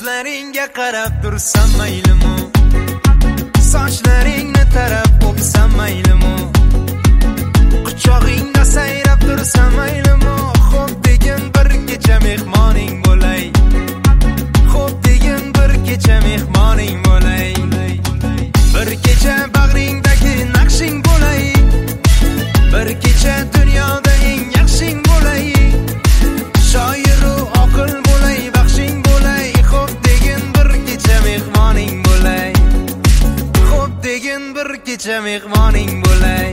Ko'zlaringga qarab tursam maylimi, sochlaringni tarab o'psam maylimi, quchog'ingda sayrab tursam maylimi. Xo'p degin bir kecha mehmoning bo'lay, xo'p degin bir kecha mehmoning bo'lay, bir kecha bag'ringdagi naqshing bo'lay, bir kecha dunyoda eng yaxshing bo'lay, shoiru oqil bo'lay, baxshing bo'lay. Xo'p degin bir kecha mehmoning bo'lay, xo'p degin bir kecha mehmoning bo'lay.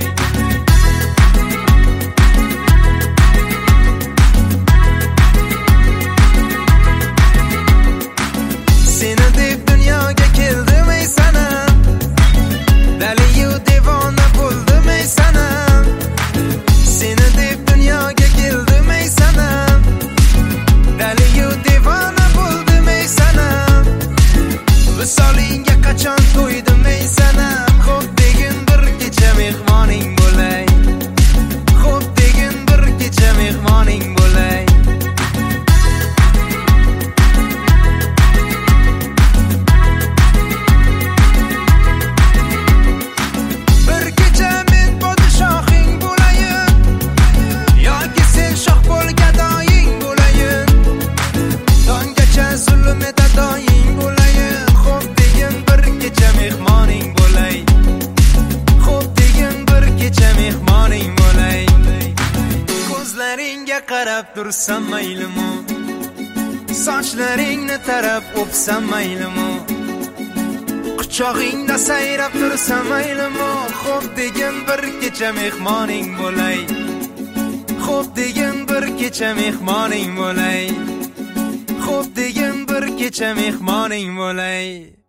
Seni deb dunyoga keldim ey sanam, daliyu devona bo'ldim ey sanam. Seni deb dunyoga keldim ey sanam, daliyu devona bo'ldim ey sanam. Visolingga qachon to'ydim ey sanam. Xo'p degin bir kecha mehmoning bo'lay, xo'p degin bir kecha mehmoning bo'lay. Bir kecha men podshohing bo'layin, yoki sen shoh bo'lgadoying bo'layin, tonggacha zulmida doying bo'layin. Xo'p degin bir kecha mehmoning bo'lay, xo'p degin bir kecha mehmoning bo'lay. Ko'zlaringga qarab tursam maylimi, sochlaringni tarab o'psam maylimi, quchog'ingda sayrab tursam maylimi. Xo'p degin bir kecha mehmoning bo'lay, xo'p degin bir kecha mehmoning bo'lay, xo'p degin bir kecha mehmoning bo'lay.